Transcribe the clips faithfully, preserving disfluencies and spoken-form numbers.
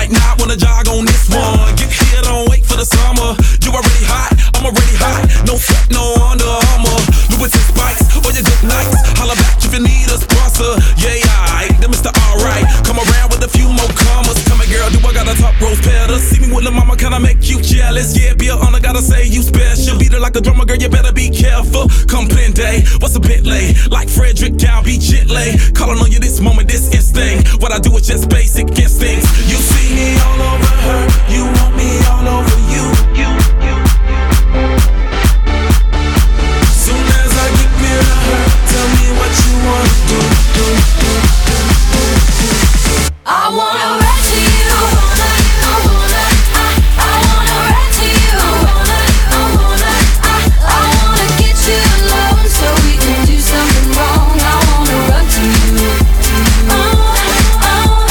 might not wanna jog on this one. Get here, don't wait for the summer. You already hot, I'm already hot. No sweat, no Under Armour. Louis spikes, or your good nights. Holla back if you need a sponsor. Yeah, I then Mister Alright. Come around with a few more commas. Tell me, girl, do I got a top rose pedal? See me with the mama, can I make you jealous? Yeah, be a honor, gotta say you special. Beat it like a drummer, girl, you better be careful. Come day, what's a bit late? Like Frederick down, be chitlay. Calling on you this moment, this instinct. What I do is just basic instincts. You see me all over her, you want me all over you. You, you, you. Soon as I get near to her, tell me what you wanna do, do, do, do, do, do. I wanna rap to you. I wanna, I wanna, I, I wanna rap to you. I wanna, I wanna, I, I wanna get you alone so we can do something wrong. I wanna run to you. Oh, oh.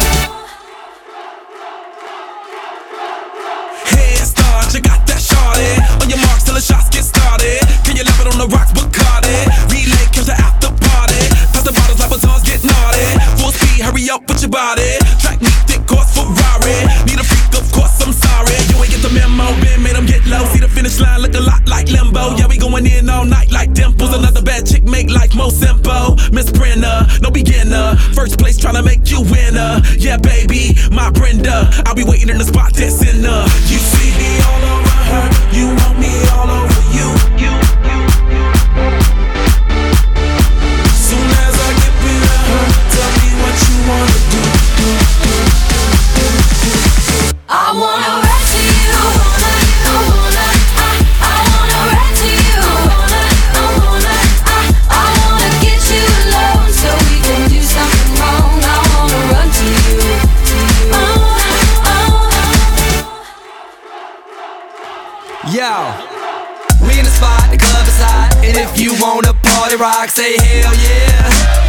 Head start, you got that shawty. On your marks till the shots get started. Can you love it on the rocks, Bacardi? Relay, catch the after party. Pass the bottles like batons get naughty. Full speed, hurry up with your body. Track me, thick course, Ferrari. Need a freak, of course, I'm sorry. You ain't get the memo, Ben made them get low. See the finish line, look a lot like limbo. Yeah, we going in all night like dimples. Another bad chick make life more simple. Miss Brenda, no beginner. First place tryna make you winner. Yeah, baby, my Brenda. I'll be waiting in the spot that's in her. You see me all over her, you want me all over you. You, you, you. Soon as I get rid of her, tell me what you wanna do, do, do, do, do, do. I wanna rap to you. I wanna, I wanna, I, I wanna rap to you. I wanna, I wanna, I, I wanna get you alone so we can do something wrong. I wanna run to you. Oh, oh. Yo, we in the spot, the club is hot, and if you wanna party rock, say hell yeah.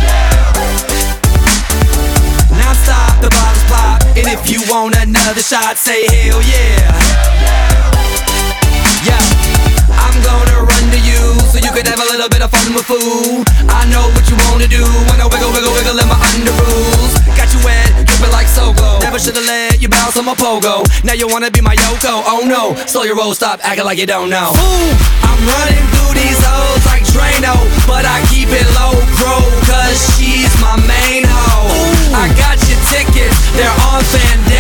Non-stop, the bottles pop, and if you want another shot, say hell yeah. Yeah, I'm gonna run to you, so you can have a little bit of fun with food. I know what you wanna do, wanna wiggle, wiggle, wiggle in my under rules. Got you wet, dripping like Soglo. Never should've let you bounce on my pogo. Now you wanna be my Yoko, oh no. Slow your roll, stop acting like you don't know. Ooh, I'm running through these hoes like Drano, but I keep it low pro, cause she's my main hoe. I got your tickets, they're on Fandango.